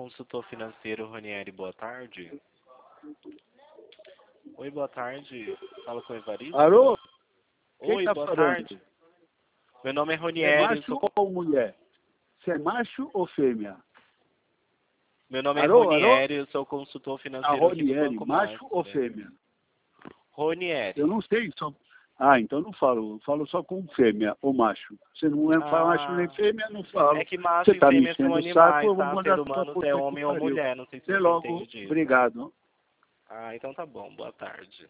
consultor financeiro Ronieri, boa tarde. Oi, boa tarde. Fala com o Evaristo? Alô? Quem Oi, tá boa falando? tarde. Meu nome é É Ronieri. macho ou mulher? Você é macho ou fêmea? Meu nome é Alô, Ronieri, eu sou consultor A financeiro aqui do Ronieri, Banco macho ou Master. fêmea? Ronieri. Eu não sei. Então não falo. Eu falo só com fêmea ou macho. Você não é macho nem fêmea, não falo. É que macho Você e tá me fêmea são enchendo o saco, animais, eu vou tá? mandar Ser pra humano puta é que homem ou pariu. mulher, não sei se Até você logo. entende disso. Obrigado. Ah, então tá bom, boa tarde.